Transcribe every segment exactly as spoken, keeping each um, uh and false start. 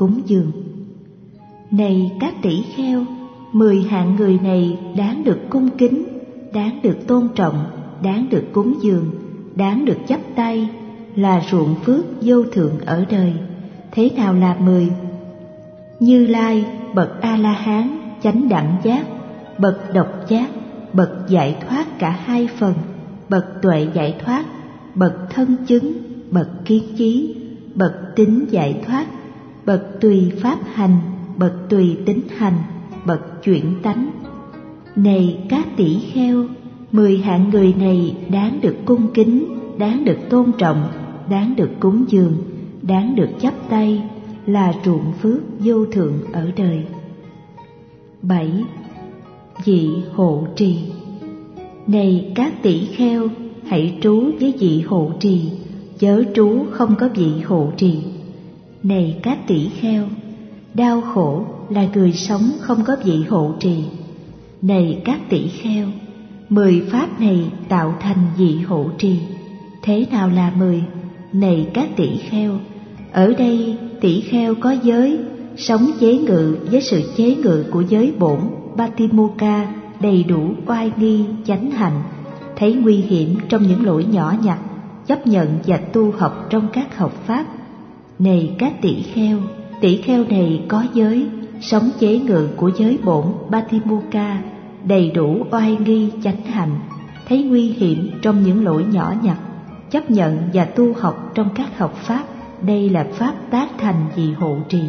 cúng dường. Này các tỷ kheo, mười hạng người này đáng được cung kính, đáng được tôn trọng, đáng được cúng dường, đáng được chắp tay, là ruộng phước vô thượng ở đời. Thế nào là mười? Như Lai, bậc A-la-hán, chánh đẳng giác, bậc độc giác, bậc giải thoát cả hai phần, bậc tuệ giải thoát, bậc thân chứng, bậc kiến chí, bậc tính giải thoát, bậc tùy pháp hành, bậc tùy tính hành, bậc chuyển tánh. Này các tỷ kheo, mười hạng người này đáng được cung kính, đáng được tôn trọng, đáng được cúng dường, đáng được chắp tay, là ruộng phước vô thượng ở đời. Bảy. Vị hộ trì. Này các tỷ kheo, hãy trú với vị hộ trì, chớ trú không có vị hộ trì. Này các tỷ kheo, đau khổ là người sống không có vị hộ trì. Này các tỷ kheo, mười pháp này tạo thành vị hộ trì. Thế nào là mười? Này các tỷ kheo, ở đây tỷ kheo có giới, sống chế ngự với sự chế ngự của giới bổn Patimokkha, đầy đủ oai nghi chánh hạnh, thấy nguy hiểm trong những lỗi nhỏ nhặt, chấp nhận và tu học trong các học pháp. Này các tỷ kheo, tỷ kheo này có giới, sống chế ngự của giới bổn Patimokkha, đầy đủ oai nghi chánh hạnh, thấy nguy hiểm trong những lỗi nhỏ nhặt, chấp nhận và tu học trong các học pháp. Đây là pháp tác thành vị hộ trì.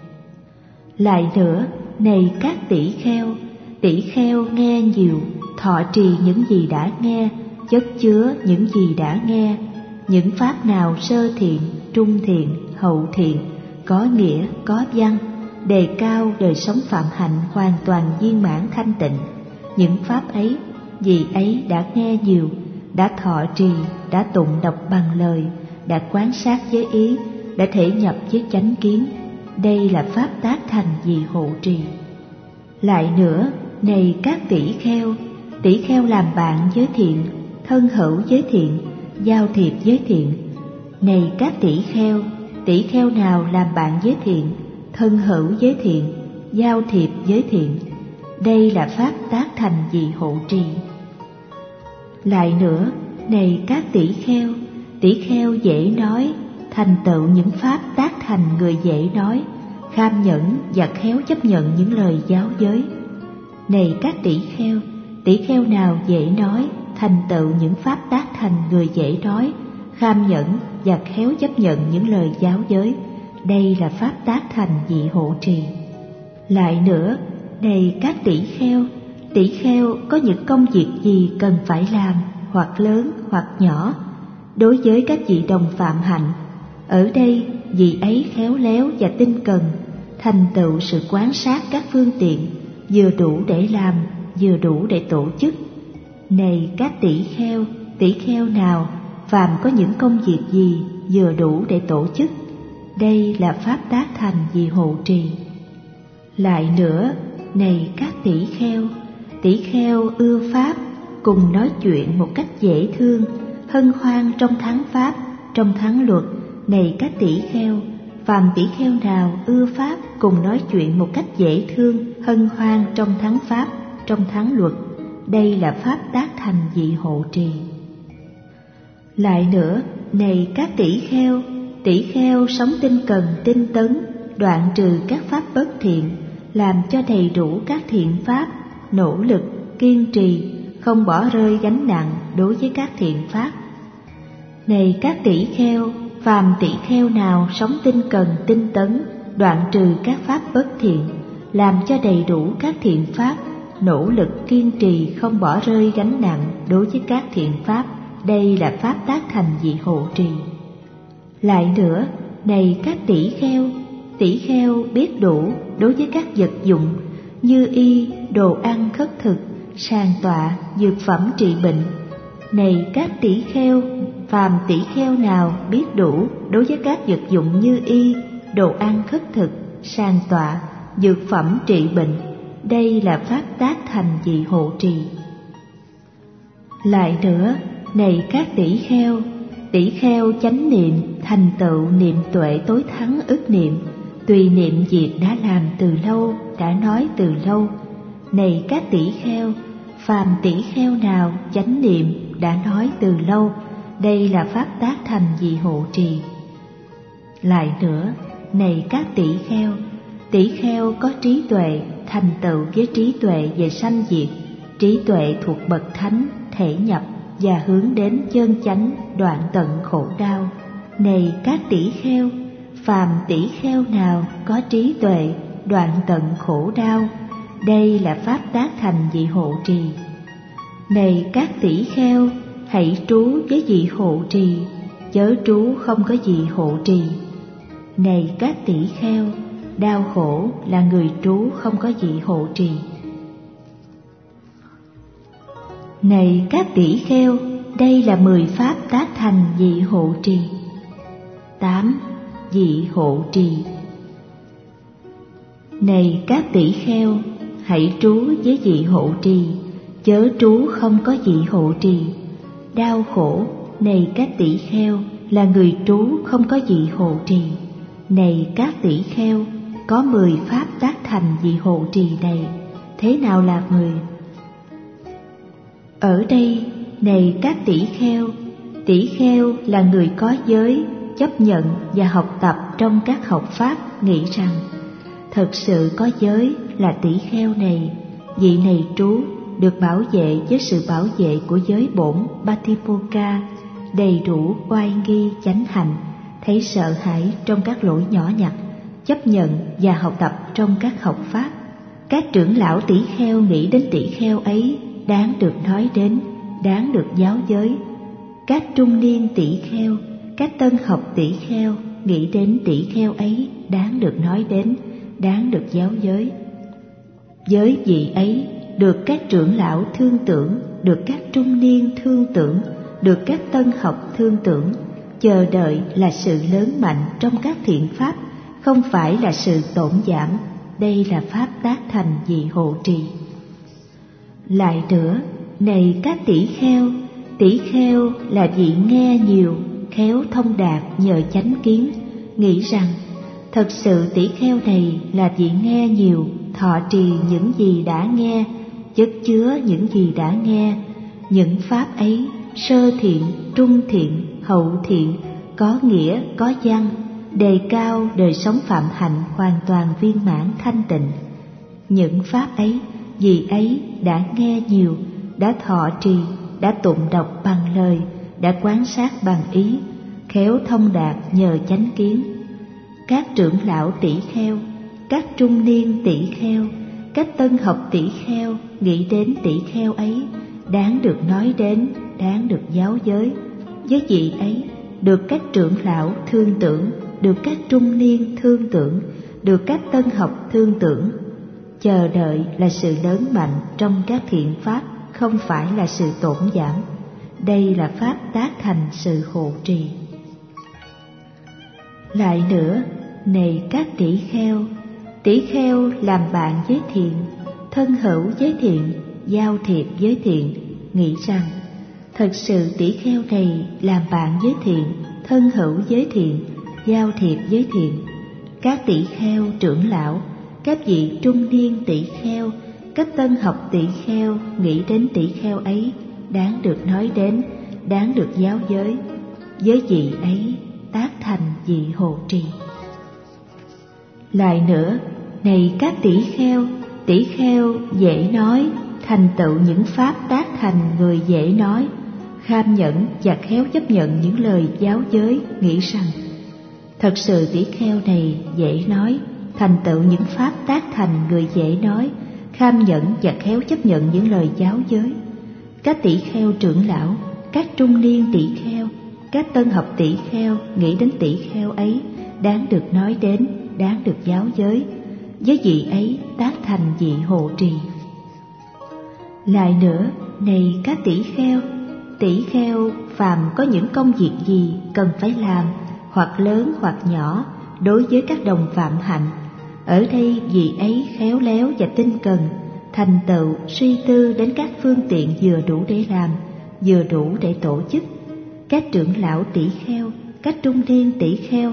Lại nữa, này các tỷ kheo, tỷ kheo nghe nhiều, thọ trì những gì đã nghe, chất chứa những gì đã nghe, những pháp nào sơ thiện, trung thiện, hậu thiện, có nghĩa, có văn, đề cao đời sống phạm hạnh hoàn toàn viên mãn thanh tịnh. Những pháp ấy, vị ấy đã nghe nhiều, đã thọ trì, đã tụng đọc bằng lời, đã quán sát với ý, đã thể nhập với chánh kiến. Đây là pháp tác thành vị hộ trì. Lại nữa, này các tỷ kheo, tỷ kheo làm bạn với thiện, thân hữu với thiện, giao thiệp với thiện. Này các tỷ kheo, tỷ kheo nào làm bạn với thiện, thân hữu với thiện, giao thiệp với thiện. Đây là pháp tác thành vị hộ trì. Lại nữa, này các tỷ kheo, tỷ kheo dễ nói, thành tựu những pháp tác thành người dễ nói, kham nhẫn và khéo chấp nhận những lời giáo giới. Này các tỷ kheo, tỷ kheo nào dễ nói, thành tựu những pháp tác thành người dễ nói, kham nhẫn và khéo chấp nhận những lời giáo giới. Đây là pháp tác thành vị hộ trì. Lại nữa, này các tỷ kheo, tỷ kheo có những công việc gì cần phải làm, hoặc lớn hoặc nhỏ, đối với các vị đồng phạm hạnh. Ở đây, vị ấy khéo léo và tinh cần, thành tựu sự quán sát các phương tiện, vừa đủ để làm, vừa đủ để tổ chức. Này các tỷ kheo, tỷ kheo nào phàm có những công việc gì vừa đủ để tổ chức. Đây là pháp tác thành vị hộ trì. Lại nữa, này các tỷ kheo, tỷ kheo ưa pháp, cùng nói chuyện một cách dễ thương, hân hoan trong thắng pháp, trong thắng luật. Này các tỷ kheo, phàm tỷ kheo nào ưa pháp, cùng nói chuyện một cách dễ thương, hân hoan trong thắng pháp, trong thắng luật. Đây là pháp tác thành vị hộ trì. Lại nữa, này các tỷ kheo, tỷ kheo sống tinh cần tinh tấn, đoạn trừ các pháp bất thiện, làm cho đầy đủ các thiện pháp, nỗ lực, kiên trì, không bỏ rơi gánh nặng đối với các thiện pháp. Này các tỷ kheo, phàm tỷ kheo nào sống tinh cần tinh tấn, đoạn trừ các pháp bất thiện, làm cho đầy đủ các thiện pháp, nỗ lực kiên trì, không bỏ rơi gánh nặng đối với các thiện pháp. Đây là pháp tác thành vị hộ trì. Lại nữa, này các tỷ kheo, tỷ kheo biết đủ đối với các vật dụng như y, đồ ăn khất thực, sàn tọa, dược phẩm trị bệnh. Này các tỷ kheo, phàm tỷ kheo nào biết đủ đối với các vật dụng như y, đồ ăn khất thực, sàn tọa, dược phẩm trị bệnh. Đây là pháp tác thành vị hộ trì. Lại nữa, này các tỷ kheo, tỷ kheo chánh niệm, thành tựu niệm tuệ tối thắng ức niệm, tùy niệm việc đã làm từ lâu, đã nói từ lâu. Này các tỷ kheo, phàm tỷ kheo nào chánh niệm đã nói từ lâu, đây là pháp tác thành vị hộ trì. Lại nữa, này các tỷ kheo, tỷ kheo có trí tuệ thành tựu với trí tuệ về sanh diệt, trí tuệ thuộc bậc thánh thể nhập và hướng đến chân chánh đoạn tận khổ đau. Này các tỷ kheo, phàm tỷ kheo nào có trí tuệ đoạn tận khổ đau, đây là pháp tác thành vị hộ trì. Này các tỷ kheo, hãy trú với vị hộ trì, chớ trú không có vị hộ trì. Này các tỷ kheo, đau khổ là người trú không có vị hộ trì. Này các tỷ kheo, đây là mười pháp tác thành vị hộ trì. Tám. Vị hộ trì. Này các tỷ kheo, hãy trú với vị hộ trì, chớ trú không có vị hộ trì. Đau khổ, này các tỷ kheo, là người trú không có vị hộ trì. Này các tỷ kheo, có mười pháp tác thành vị hộ trì này. Thế nào là mười? Ở đây, này các tỷ kheo, tỷ kheo là người có giới, chấp nhận và học tập trong các học pháp, nghĩ rằng thật sự có giới là tỷ kheo này, vị này trú được bảo vệ với sự bảo vệ của giới bổn Patipoca, đầy đủ oai nghi chánh hạnh, thấy sợ hãi trong các lỗi nhỏ nhặt, chấp nhận và học tập trong các học pháp. Các trưởng lão tỷ kheo nghĩ đến tỷ kheo ấy đáng được nói đến, đáng được giáo giới. Các trung niên tỷ kheo, các tân học tỷ kheo nghĩ đến tỷ kheo ấy đáng được nói đến, đáng được giáo giới. Giới vị ấy được các trưởng lão thương tưởng, được các trung niên thương tưởng, được các tân học thương tưởng, chờ đợi là sự lớn mạnh trong các thiện pháp, không phải là sự tổn giảm. Đây là pháp tác thành vị hộ trì. Lại nữa, này các tỷ kheo, tỷ kheo là vị nghe nhiều, khéo thông đạt nhờ chánh kiến, nghĩ rằng thật sự tỷ kheo này là vị nghe nhiều, thọ trì những gì đã nghe, chất chứa những gì đã nghe. Những pháp ấy sơ thiện, trung thiện, hậu thiện, có nghĩa, có văn, đề cao đời sống phạm hạnh hoàn toàn viên mãn thanh tịnh. Những pháp ấy, vì ấy đã nghe nhiều, đã thọ trì, đã tụng đọc bằng lời, đã quán sát bằng ý, khéo thông đạt nhờ chánh kiến. Các trưởng lão tỷ kheo, các trung niên tỷ kheo, các tân học tỷ kheo nghĩ đến tỷ kheo ấy, đáng được nói đến, đáng được giáo giới. Với vị ấy, được các trưởng lão thương tưởng, được các trung niên thương tưởng, được các tân học thương tưởng. Chờ đợi là sự lớn mạnh trong các thiện pháp, không phải là sự tổn giảm. Đây là pháp tác thành sự hộ trì. Lại nữa, này các tỷ kheo, tỷ kheo làm bạn với thiện, thân hữu với thiện, giao thiệp với thiện, nghĩ rằng thật sự tỷ kheo này làm bạn với thiện, thân hữu với thiện, giao thiệp với thiện. Các tỷ kheo trưởng lão, các vị trung niên tỷ kheo, các tân học tỷ kheo nghĩ đến tỷ kheo ấy, đáng được nói đến, đáng được giáo giới. Với vị ấy tác thành vị hộ trì. Lại nữa, này các tỷ kheo, tỷ kheo dễ nói, thành tựu những pháp tác thành người dễ nói, kham nhẫn và khéo chấp nhận những lời giáo giới, nghĩ rằng thật sự tỷ kheo này dễ nói, thành tựu những pháp tác thành người dễ nói, kham nhẫn và khéo chấp nhận những lời giáo giới. Các tỷ kheo trưởng lão, các trung niên tỷ kheo, các tân học tỷ kheo nghĩ đến tỷ kheo ấy, đáng được nói đến, đáng được giáo giới. Với vị ấy tác thành vị hộ trì. Lại nữa, này các tỷ kheo, tỷ kheo phàm có những công việc gì cần phải làm, hoặc lớn hoặc nhỏ, đối với các đồng phạm hạnh, ở đây vị ấy khéo léo và tinh cần, thành tựu suy tư đến các phương tiện vừa đủ để làm, vừa đủ để tổ chức. Các trưởng lão tỷ kheo, các trung niên tỷ kheo,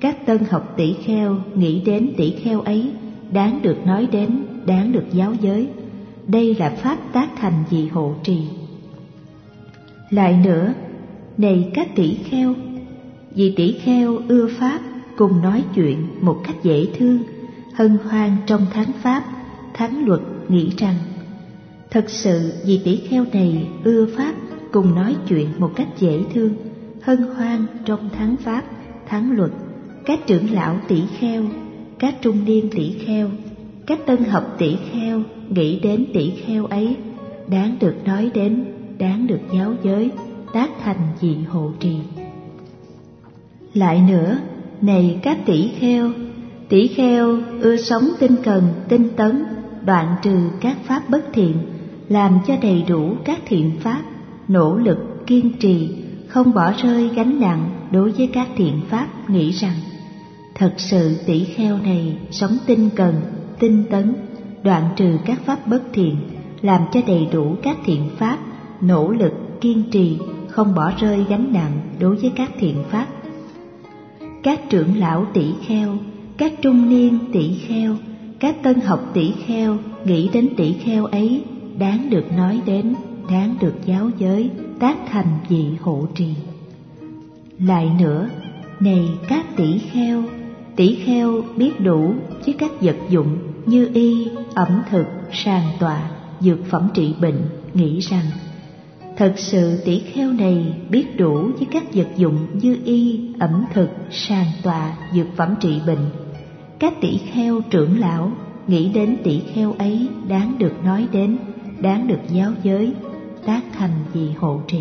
các tân học tỷ kheo nghĩ đến tỷ kheo ấy, đáng được nói đến, đáng được giáo giới. Đây là pháp tác thành vị hộ trì. Lại nữa, này các tỷ kheo, vị tỷ kheo ưa pháp, cùng nói chuyện một cách dễ thương, hân hoan trong thắng pháp, thắng luật, nghĩ rằng thật sự vị tỷ kheo này ưa pháp, cùng nói chuyện một cách dễ thương, hân hoan trong thắng pháp, thắng luật. Các trưởng lão tỷ kheo, các trung niên tỷ kheo, các tân học tỷ kheo nghĩ đến tỷ kheo ấy, đáng được nói đến, đáng được giáo giới, tác thành vị hộ trì. Lại nữa, này các tỷ kheo, tỷ kheo ưa sống tinh cần, tinh tấn, đoạn trừ các pháp bất thiện, làm cho đầy đủ các thiện pháp, nỗ lực, kiên trì, không bỏ rơi gánh nặng đối với các thiện pháp, nghĩ rằng thật sự tỷ kheo này sống tinh cần, tinh tấn, đoạn trừ các pháp bất thiện, làm cho đầy đủ các thiện pháp, nỗ lực, kiên trì, không bỏ rơi gánh nặng đối với các thiện pháp. Các trưởng lão tỷ kheo, các trung niên tỷ kheo, các tân học tỷ kheo nghĩ đến tỷ kheo ấy, đáng được nói đến, đáng được giáo giới, tác thành vị hộ trì. Lại nữa, này các tỷ kheo, tỷ kheo biết đủ với các vật dụng như y, ẩm thực, sàn tọa, dược phẩm trị bệnh, nghĩ rằng thật sự tỷ kheo này biết đủ với các vật dụng như y, ẩm thực, sàn tọa, dược phẩm trị bệnh. Các tỷ kheo trưởng lão nghĩ đến tỷ kheo ấy, đáng được nói đến, đáng được giáo giới, tác thành vị hộ trì.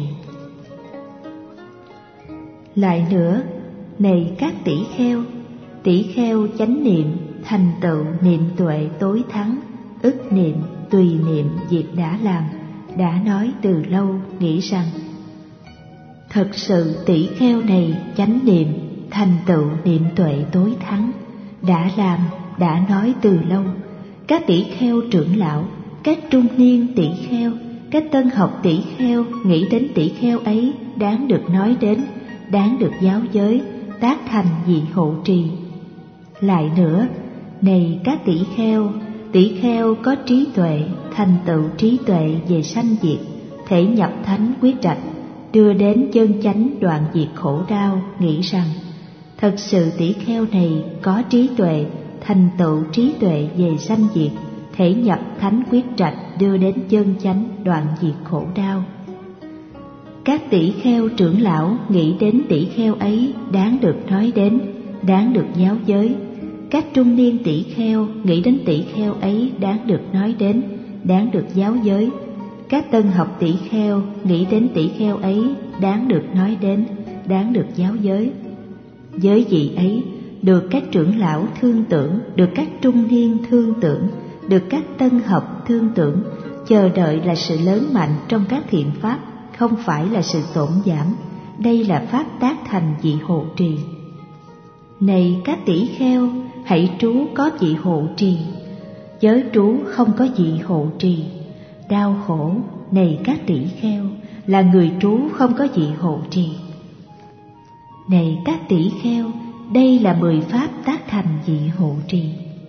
Lại nữa, này các tỷ kheo, tỷ kheo chánh niệm, thành tựu niệm tuệ tối thắng, ức niệm, tùy niệm việc đã làm, đã nói từ lâu, nghĩ rằng thật sự tỷ kheo này chánh niệm, thành tựu niệm tuệ tối thắng, đã làm, đã nói từ lâu. Các tỷ kheo trưởng lão, các trung niên tỷ kheo, các tân học tỷ kheo nghĩ đến tỷ kheo ấy, đáng được nói đến, đáng được giáo giới, tác thành vị hộ trì. Lại nữa, này các tỷ kheo, tỷ kheo có trí tuệ, thành tựu trí tuệ về sanh diệt, thể nhập thánh quyết trạch, đưa đến chân chánh đoạn diệt khổ đau, nghĩ rằng thật sự tỷ kheo này có trí tuệ, thành tựu trí tuệ về sanh diệt, thể nhập thánh quyết trạch, đưa đến chân chánh đoạn diệt khổ đau. Các tỷ kheo trưởng lão nghĩ đến tỷ kheo ấy, đáng được nói đến, đáng được giáo giới. Các trung niên tỷ kheo nghĩ đến tỷ kheo ấy, đáng được nói đến, đáng được giáo giới. Các tân học tỷ kheo nghĩ đến tỷ kheo ấy, đáng được nói đến, đáng được giáo giới. Giới vị ấy được các trưởng lão thương tưởng, được các trung niên thương tưởng, được các tân học thương tưởng, chờ đợi là sự lớn mạnh trong các thiện pháp, không phải là sự tổn giảm. Đây là pháp tác thành vị hộ trì. Này các tỷ kheo, hãy trú có vị hộ trì, chớ trú không có vị hộ trì. Đau khổ, này các tỷ kheo, là người trú không có vị hộ trì. Này các tỷ kheo, đây là mười pháp tác thành vị hộ trì.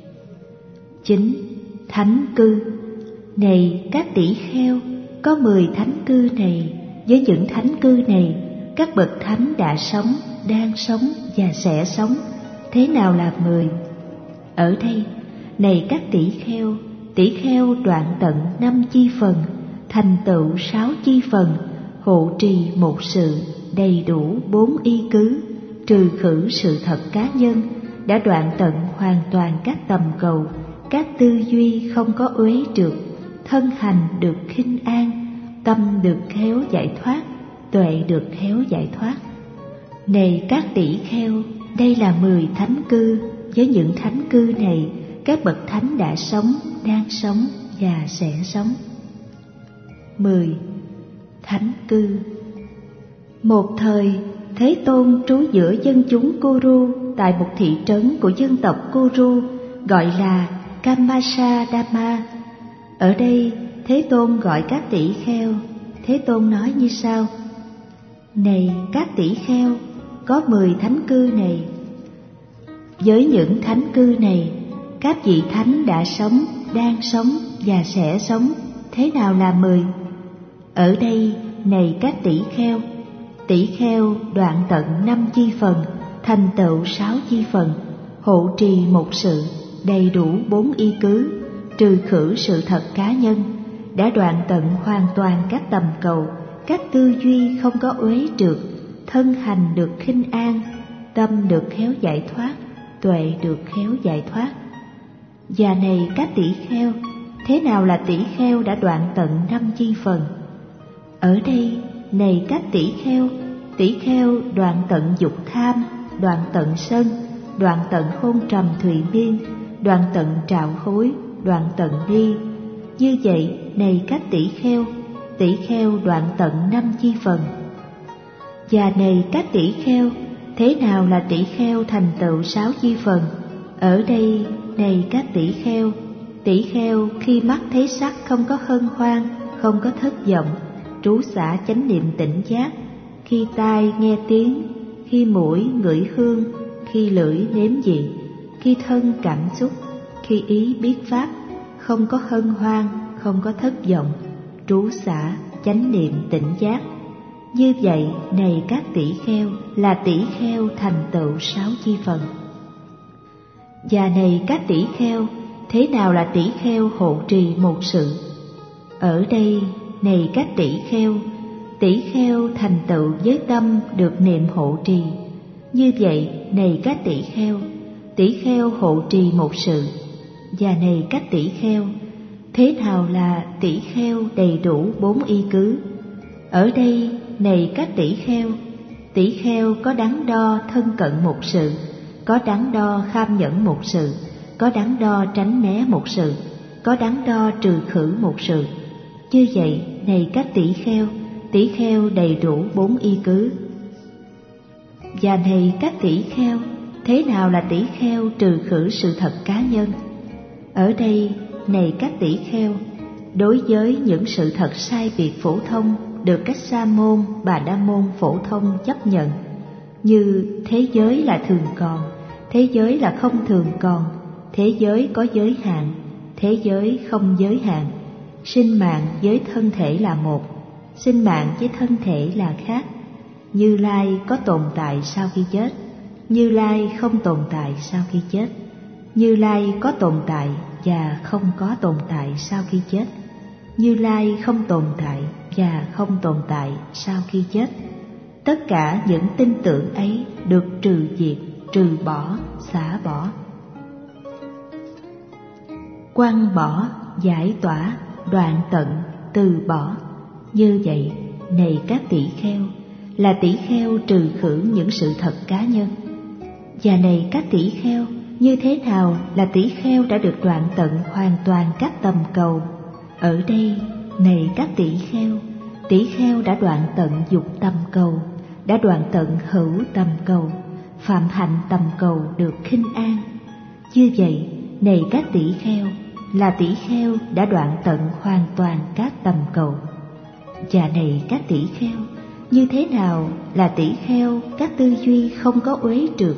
Chín. Thánh cư. Này các tỷ kheo, có mười thánh cư này, với những thánh cư này, các bậc thánh đã sống, đang sống và sẽ sống. Thế nào là mười? Ở đây, này các tỷ kheo, tỷ kheo đoạn tận năm chi phần, thành tựu sáu chi phần, hộ trì một sự, đầy đủ bốn y cứ, trừ khử sự thật cá nhân, đã đoạn tận hoàn toàn các tầm cầu, các tư duy không có uế trượt, thân hành được khinh an, tâm được khéo giải thoát, tuệ được khéo giải thoát. Này các tỷ kheo, đây là mười thánh cư, với những thánh cư này, các bậc thánh đã sống, đang sống và sẽ sống. Mười. Thánh cư. Một thời, Thế Tôn trú giữa dân chúng Kuru tại một thị trấn của dân tộc Kuru gọi là Kamasa-dama. Ở đây, Thế Tôn gọi các tỷ kheo. Thế Tôn nói như sau: Này các tỷ kheo, có mười thánh cư này. Với những thánh cư này, các vị thánh đã sống, đang sống và sẽ sống, thế nào là mười? Ở đây, này các tỷ kheo, tỷ kheo đoạn tận năm chi phần, thành tựu sáu chi phần, hộ trì một sự, đầy đủ bốn y cứ, trừ khử sự thật cá nhân, đã đoạn tận hoàn toàn các tầm cầu, các tư duy không có uế trượt, thân hành được khinh an, tâm được khéo giải thoát, tuệ được khéo giải thoát. Và này các tỷ kheo, thế nào là tỷ kheo đã đoạn tận năm chi phần? Ở đây, này các tỷ kheo, tỷ kheo đoạn tận dục tham, đoạn tận sân, đoạn tận hôn trầm thụy miên, đoạn tận trạo hối, đoạn tận đi. Như vậy, này các tỷ kheo, tỷ kheo đoạn tận năm chi phần. Và này các tỷ kheo, thế nào là tỷ kheo thành tựu sáu chi phần? Ở đây, này các tỷ kheo, tỷ kheo khi mắt thấy sắc không có hân hoan, không có thất vọng, trú xả chánh niệm tỉnh giác, khi tai nghe tiếng, khi mũi ngửi hương, khi lưỡi nếm vị, khi thân cảm xúc, khi ý biết pháp, không có hân hoan, không có thất vọng, trú xả chánh niệm tỉnh giác. Như vậy, này các tỷ kheo, là tỷ kheo thành tựu sáu chi phần. Và này các tỷ kheo, thế nào là tỷ kheo hộ trì một sự? Ở đây, này các tỷ kheo, tỷ kheo thành tựu với tâm được niệm hộ trì. Như vậy, này các tỷ kheo, tỷ kheo hộ trì một sự. Và này các tỷ kheo, thế nào là tỷ kheo đầy đủ bốn y cứ? Ở đây, này các tỷ kheo, tỷ kheo có đắn đo thân cận một sự, có đắn đo kham nhẫn một sự, có đắn đo tránh né một sự, có đắn đo trừ khử một sự. Như vậy, này các tỷ kheo, tỷ kheo đầy đủ bốn y cứ. Và này các tỷ kheo, thế nào là tỷ kheo trừ khử sự thật cá nhân? Ở đây, này các tỷ kheo, đối với những sự thật sai biệt phổ thông được các sa môn, bà la môn phổ thông chấp nhận, như thế giới là thường còn, thế giới là không thường còn, thế giới có giới hạn, thế giới không giới hạn, sinh mạng với thân thể là một, sinh mạng với thân thể là khác, Như Lai có tồn tại sau khi chết, Như Lai không tồn tại sau khi chết, Như Lai có tồn tại và không có tồn tại sau khi chết, Như Lai không tồn tại và không tồn tại sau khi chết. Tất cả những tin tưởng ấy được trừ diệt, trừ bỏ, xả bỏ. Quăng bỏ, giải tỏa, đoạn tận, từ bỏ. Như vậy, này các tỷ kheo, là tỷ kheo trừ khử những sự thật cá nhân. Và này các tỷ kheo, như thế nào là tỷ kheo đã được đoạn tận hoàn toàn các tầm cầu? Ở đây, này các tỷ kheo, tỷ kheo đã đoạn tận dục tầm cầu, đã đoạn tận hữu tầm cầu, phạm hạnh tầm cầu được khinh an. Như vậy, này các tỷ kheo, là tỷ kheo đã đoạn tận hoàn toàn các tầm cầu. Và này các tỷ kheo, như thế nào là tỷ kheo các tư duy không có uế trượt?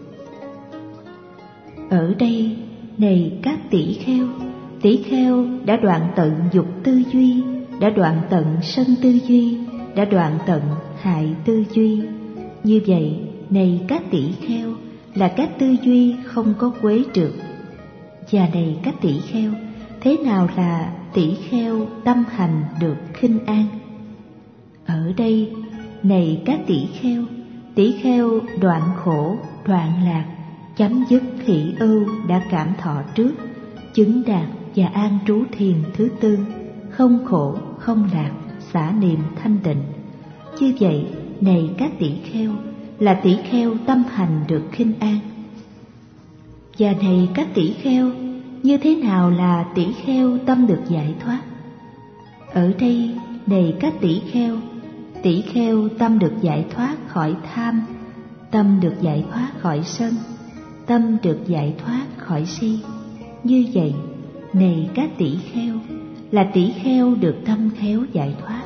Ở đây, này các tỷ kheo, tỷ kheo đã đoạn tận dục tư duy, đã đoạn tận sân tư duy, đã đoạn tận hại tư duy. Như vậy, này các tỷ kheo, là các tư duy không có quế trượt. Và này các tỷ kheo, thế nào là tỷ kheo tâm hành được khinh an? Ở đây, này các tỷ kheo, tỷ kheo đoạn khổ, đoạn lạc, chấm dứt hỷ ưu đã cảm thọ trước, chứng đạt và an trú thiền thứ tư, không khổ, không lạc, xả niệm thanh tịnh. Như vậy, này các tỷ kheo, là tỷ kheo tâm hành được khinh an. Và này các tỷ kheo, như thế nào là tỷ kheo tâm được giải thoát? Ở đây, này các tỷ kheo, tỷ kheo tâm được giải thoát khỏi tham, tâm được giải thoát khỏi sân, tâm được giải thoát khỏi si. Như vậy, này các tỷ kheo, là tỷ kheo được tâm khéo giải thoát.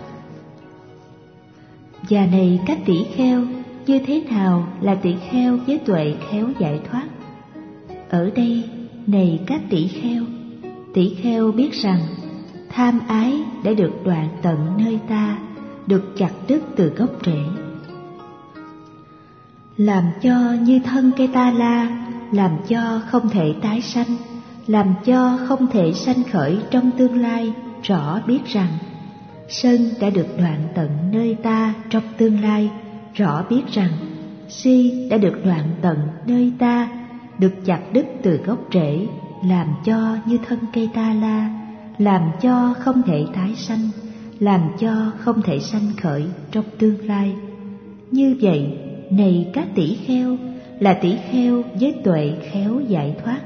Và này các tỷ kheo, như thế nào là tỷ kheo với tuệ khéo giải thoát? Ở đây, này các tỷ kheo, tỷ kheo biết rằng tham ái đã được đoạn tận nơi ta, được chặt đứt từ gốc rễ. Làm cho như thân cây ta la, làm cho không thể tái sanh, làm cho không thể sanh khởi trong tương lai, rõ biết rằng sân đã được đoạn tận nơi ta trong tương lai, rõ biết rằng si đã được đoạn tận nơi ta, được chặt đứt từ gốc rễ, làm cho như thân cây ta la, làm cho không thể tái sanh, làm cho không thể sanh khởi trong tương lai. Như vậy, này các tỷ kheo, là tỷ kheo với tuệ khéo giải thoát.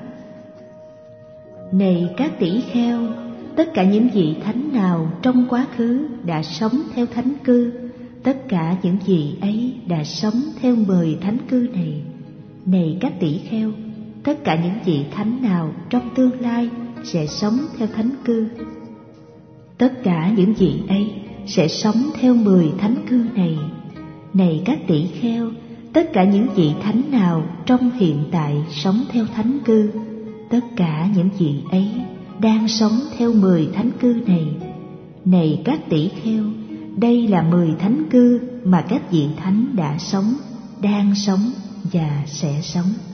Này các tỷ kheo, tất cả những vị thánh nào trong quá khứ đã sống theo thánh cư, tất cả những vị ấy đã sống theo mười thánh cư này. Này các tỷ kheo, tất cả những vị thánh nào trong tương lai sẽ sống theo thánh cư, tất cả những vị ấy sẽ sống theo mười thánh cư này. Này các tỷ kheo, tất cả những vị thánh nào trong hiện tại sống theo thánh cư, tất cả những vị ấy đang sống theo mười thánh cư này. Này các tỷ kheo, đây là mười thánh cư mà các vị thánh đã sống, đang sống và sẽ sống.